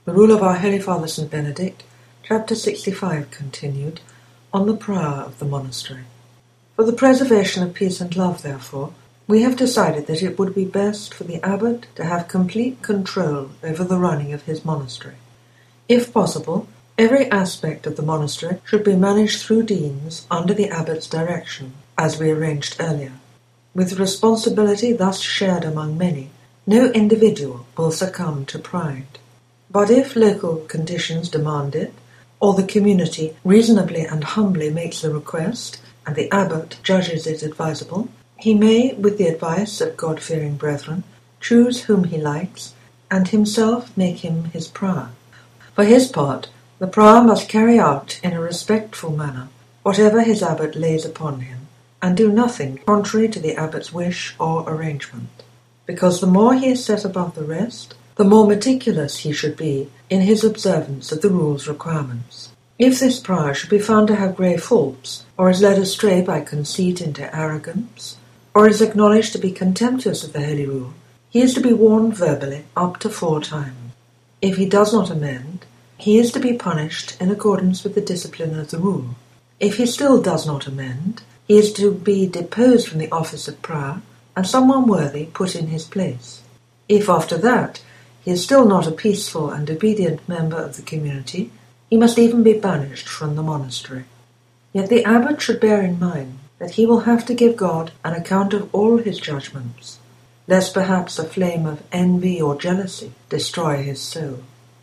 The Rule of our Holy Father St. Benedict, Chapter 65 continued, on the prayer of the monastery. For the preservation of peace and love, therefore, we have decided that it would be best for the abbot to have complete control over the running of his monastery. If possible, every aspect of the monastery should be managed through deans under the abbot's direction, as we arranged earlier. With responsibility thus shared among many, no individual will succumb to pride. But if local conditions demand it, or the community reasonably and humbly makes the request, and the abbot judges it advisable, he may, with the advice of God-fearing brethren, choose whom he likes, and himself make him his prior. For his part, the prior must carry out in a respectful manner whatever his abbot lays upon him, and do nothing contrary to the abbot's wish or arrangement, because the more he is set above the rest, the more meticulous he should be in his observance of the rule's requirements. If this prior should be found to have grave faults, or is led astray by conceit into arrogance, or is acknowledged to be contemptuous of the holy rule, he is to be warned verbally up to 4 times. If he does not amend, he is to be punished in accordance with the discipline of the rule. If he still does not amend, he is to be deposed from the office of prior, and someone worthy put in his place. If after that he is still not a peaceful and obedient member of the community, he must even be banished from the monastery. Yet the abbot should bear in mind that he will have to give God an account of all his judgments, lest perhaps a flame of envy or jealousy destroy his soul.